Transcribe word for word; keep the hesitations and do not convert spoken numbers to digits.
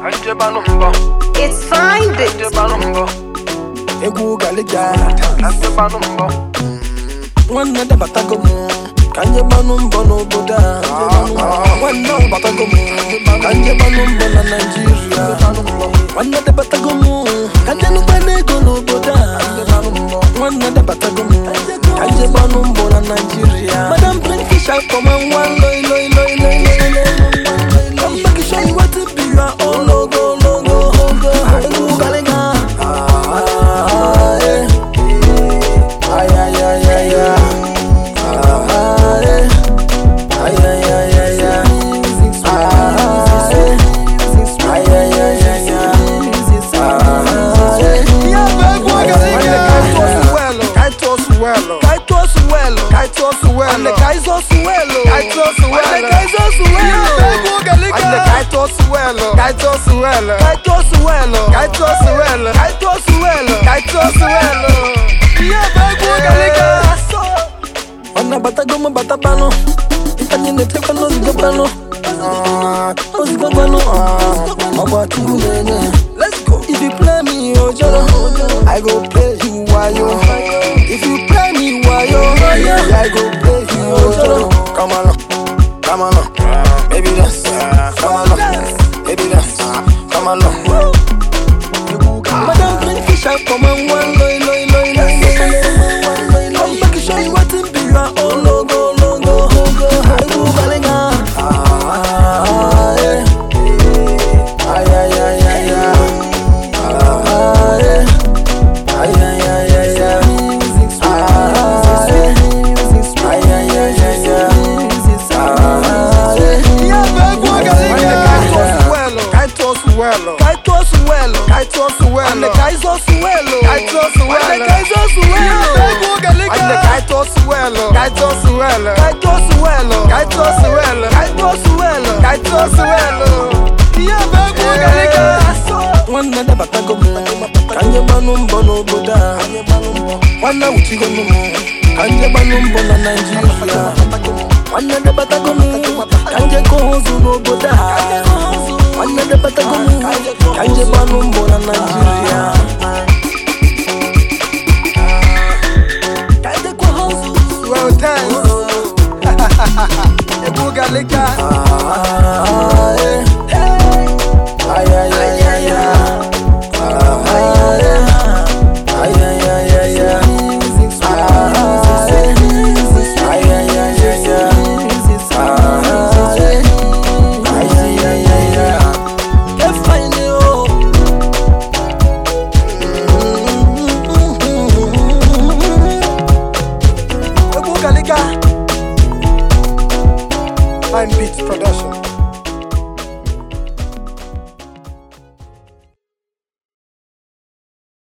It's fine, bitch. Egu galiga Wanna da batagomo Kanje banumbo no boda Wanna batagomo Kanje banumbo na Nigeria Wanna da batagomo Kanje nubanego no boda Wanna da batagomo Kanje banumbo na Nigeria Madam bring fish out come and one loy loy loy loy loy loy Come back and show you what to be. You are all logo logo logo Egu galiga Ande kaizo suelo, kaizo suelo, ande kaizo suelo, ande kaizo suelo, kaizo suelo, kaizo suelo, kaizo suelo, kaizo suelo, kaizo suelo. Yeah, baby, galiga. Wanna batagomo batapano, itani nete kwano zigapano, zigapano, mabati unene. Let's go. If you play me ojoro, I go play you wayo. If you play me wayo, I go play you ojoro. Come on, come on, baby dance. Come on, baby dance. Come on, Madam bring fish out, come on, one loy loy loy loy loy. Come back and show you what to be. You are all logo logo logo. I go galinga. Ah yeah. Ah yeah yeah yeah yeah. Ah yeah. Ah yeah yeah yeah yeah. Ah yeah. Ah yeah yeah yeah yeah. Ah yeah. Yeah, baby, galinga. Kaizo suelo, kaizo suelo, kaizo suelo, ande kaizo suelo, kaizo suelo, ande kaizo suelo. Baby, galinga. Ande kaizo suelo, kaizo suelo, kaizo suelo, kaizo suelo, kaizo suelo, kaizo suelo. Yeah, baby, galinga. Wanna da batagomo, kanje banumbo no boda. Wanna uchigomo, kanje banumbo na Nigeria. Wanna da batagomo, kanje kohozu no boda. Wanna da batagomo, kanje banumbo na Nigeria. Kanje kohozu, well done. Egu galiga. ah yeah. Ay ay ay ay ay. Ah yeah. Ay ay ay ay ay. Ah yeah. Ay ay ay ay ay. Ah yeah. Ay ay ay ay ay. Que fine yo. Egu galiga. Fine Beats Production.